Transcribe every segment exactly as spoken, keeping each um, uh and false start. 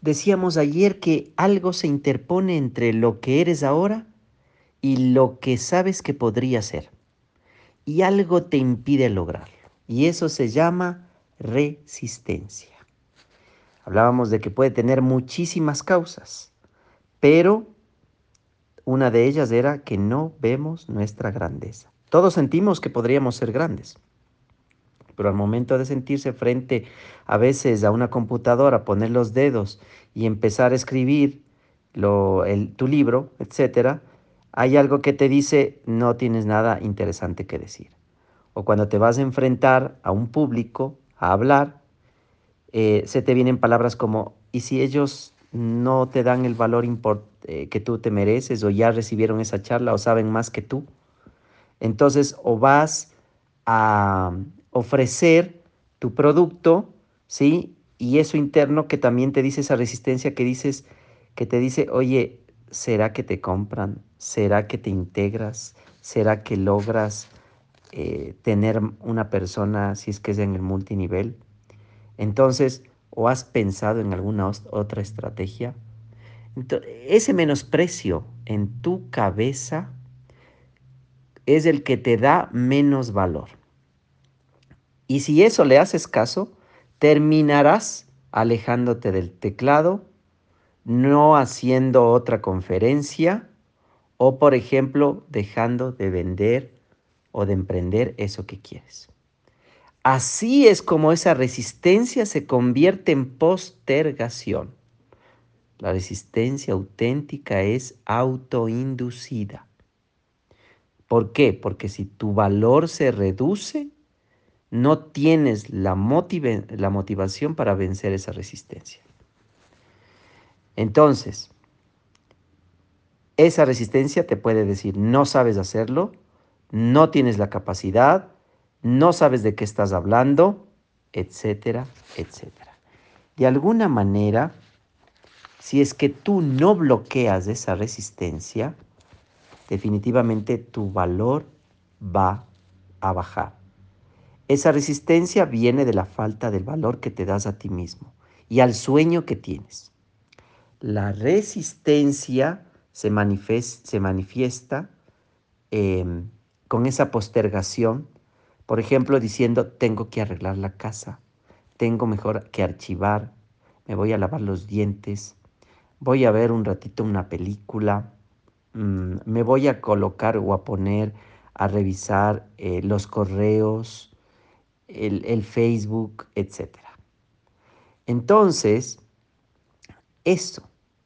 decíamos ayer que algo se interpone entre lo que eres ahora y lo que sabes que podría ser. Y algo te impide lograrlo. Y eso se llama resistencia. Hablábamos de que puede tener muchísimas causas, pero una de ellas era que no vemos nuestra grandeza. Todos sentimos que podríamos ser grandes, pero al momento de sentirse frente a veces a una computadora, poner los dedos y empezar a escribir lo, el, tu libro, etcétera, hay algo que te dice no tienes nada interesante que decir. O cuando te vas a enfrentar a un público, a hablar, eh, se te vienen palabras como, ¿y si ellos no te dan el valor import eh, que tú te mereces o ya recibieron esa charla o saben más que tú? Entonces, o vas a ofrecer tu producto, ¿sí? Y eso interno que también te dice esa resistencia que dices, que te dice, oye, ¿será que te compran? ¿Será que te integras? ¿Será que logras eh, tener una persona si es que es en el multinivel? Entonces, ¿o has pensado en alguna otra estrategia? Entonces, ese menosprecio en tu cabeza es el que te da menos valor. Y si eso le haces caso, terminarás alejándote del teclado, no haciendo otra conferencia o, por ejemplo, dejando de vender o de emprender eso que quieres. Así es como esa resistencia se convierte en postergación. La resistencia auténtica es autoinducida. ¿Por qué? Porque si tu valor se reduce, no tienes la, motive, la motivación para vencer esa resistencia. Entonces, esa resistencia te puede decir, no sabes hacerlo, no tienes la capacidad, no sabes de qué estás hablando, etcétera, etcétera. De alguna manera, si es que tú no bloqueas esa resistencia, definitivamente tu valor va a bajar. Esa resistencia viene de la falta del valor que te das a ti mismo y al sueño que tienes. La resistencia se, manifiesta, se manifiesta eh, con esa postergación, por ejemplo, diciendo, tengo que arreglar la casa, tengo mejor que archivar, me voy a lavar los dientes, voy a ver un ratito una película, mmm, me voy a colocar o a poner a revisar eh, los correos, el, el Facebook, etcétera. Entonces, eso,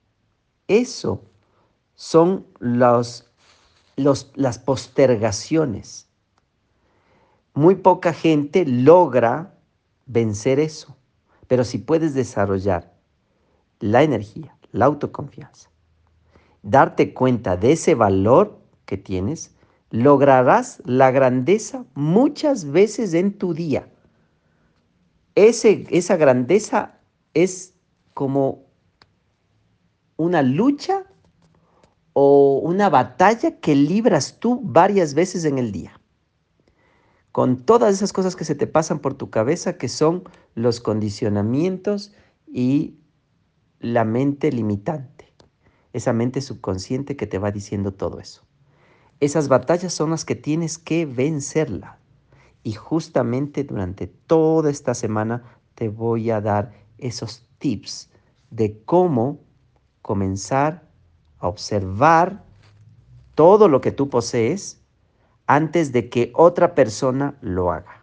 eso son los, los, las postergaciones. Muy poca gente logra vencer eso, pero si puedes desarrollar la energía, la autoconfianza, darte cuenta de ese valor que tienes, lograrás la grandeza muchas veces en tu día. Ese, esa grandeza es como una lucha o una batalla que libras tú varias veces en el día. Con todas esas cosas que se te pasan por tu cabeza, que son los condicionamientos y la mente limitante. Esa mente subconsciente que te va diciendo todo eso. Esas batallas son las que tienes que vencerla. Y justamente durante toda esta semana te voy a dar esos tips de cómo comenzar a observar todo lo que tú posees antes de que otra persona lo haga.